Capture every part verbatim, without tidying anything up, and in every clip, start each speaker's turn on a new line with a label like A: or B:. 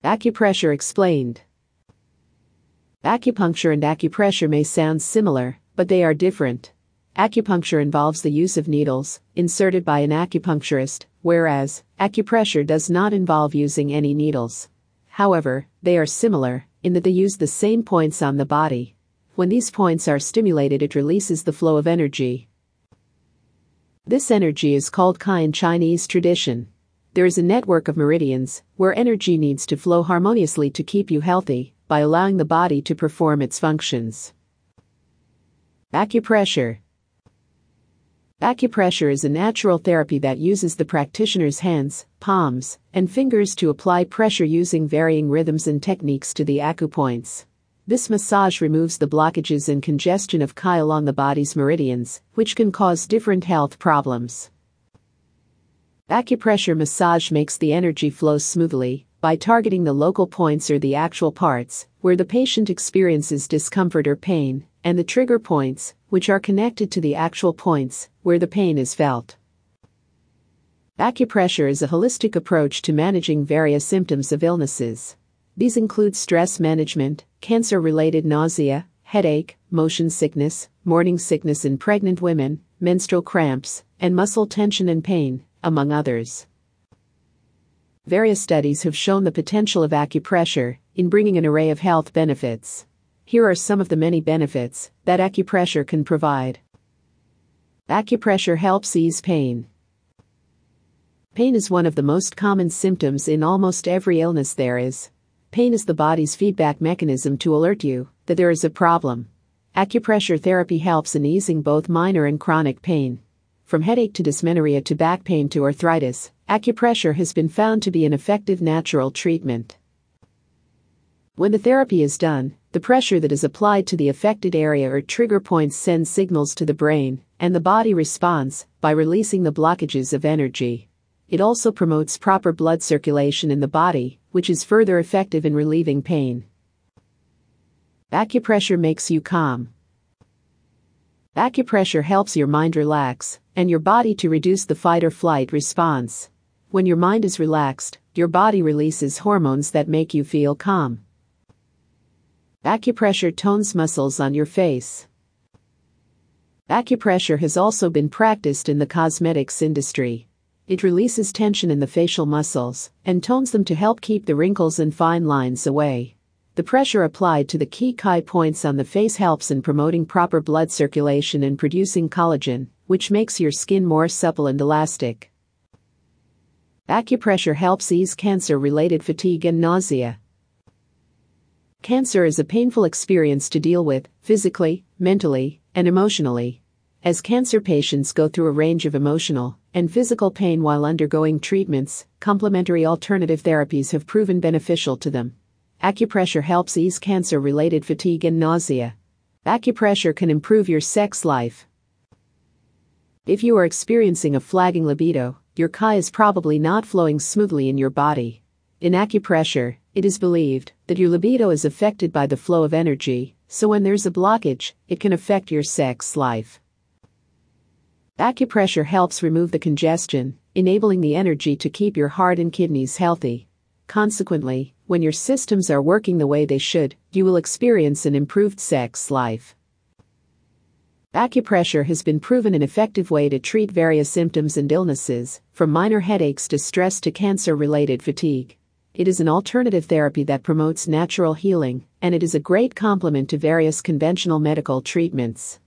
A: Acupressure explained. Acupuncture and acupressure may sound similar, but they are different. Acupuncture involves the use of needles, inserted by an acupuncturist, whereas acupressure does not involve using any needles. However, they are similar, in that they use the same points on the body. When these points are stimulated, it releases the flow of energy. This energy is called Qi in Chinese tradition. There is a network of meridians, where energy needs to flow harmoniously to keep you healthy, by allowing the body to perform its functions. Acupressure. Acupressure is a natural therapy that uses the practitioner's hands, palms, and fingers to apply pressure using varying rhythms and techniques to the acupoints. This massage removes the blockages and congestion of Qi along the body's meridians, which can cause different health problems. Acupressure massage makes the energy flow smoothly by targeting the local points or the actual parts where the patient experiences discomfort or pain, and the trigger points, which are connected to the actual points where the pain is felt. Acupressure is a holistic approach to managing various symptoms of illnesses. These include stress management, cancer-related nausea, headache, motion sickness, morning sickness in pregnant women, menstrual cramps, and muscle tension and pain, among others. Various studies have shown the potential of acupressure in bringing an array of health benefits. Here are some of the many benefits that acupressure can provide. Acupressure helps ease pain. Pain is one of the most common symptoms in almost every illness there is. Pain is the body's feedback mechanism to alert you that there is a problem. Acupressure therapy helps in easing both minor and chronic pain. From headache to dysmenorrhea to back pain to arthritis, acupressure has been found to be an effective natural treatment. When the therapy is done, the pressure that is applied to the affected area or trigger points sends signals to the brain, and the body responds by releasing the blockages of energy. It also promotes proper blood circulation in the body, which is further effective in relieving pain. Acupressure makes you calm. Acupressure helps your mind relax, and your body to reduce the fight or flight response. When your mind is relaxed, your body releases hormones that make you feel calm. Acupressure tones muscles on your face. Acupressure has also been practiced in the cosmetics industry. It releases tension in the facial muscles and tones them to help keep the wrinkles and fine lines away. The pressure applied to the key Qi points on the face helps in promoting proper blood circulation and producing collagen, which makes your skin more supple and elastic. Acupressure helps ease cancer-related fatigue and nausea. Cancer is a painful experience to deal with, physically, mentally, and emotionally. As cancer patients go through a range of emotional and physical pain while undergoing treatments, complementary alternative therapies have proven beneficial to them. Acupressure helps ease cancer-related fatigue and nausea. Acupressure can improve your sex life. If you are experiencing a flagging libido, your Qi is probably not flowing smoothly in your body. In acupressure, it is believed that your libido is affected by the flow of energy, so when there's a blockage, it can affect your sex life. Acupressure helps remove the congestion, enabling the energy to keep your heart and kidneys healthy. Consequently, when your systems are working the way they should, you will experience an improved sex life. Acupressure has been proven an effective way to treat various symptoms and illnesses, from minor headaches to stress to cancer-related fatigue. It is an alternative therapy that promotes natural healing, and it is a great complement to various conventional medical treatments.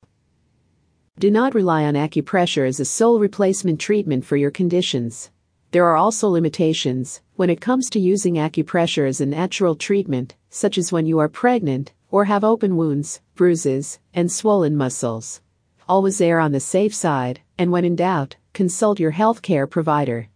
A: Do not rely on acupressure as a sole replacement treatment for your conditions. There are also limitations when it comes to using acupressure as a natural treatment, such as when you are pregnant or have open wounds, bruises, and swollen muscles. Always err on the safe side, and when in doubt, consult your healthcare provider.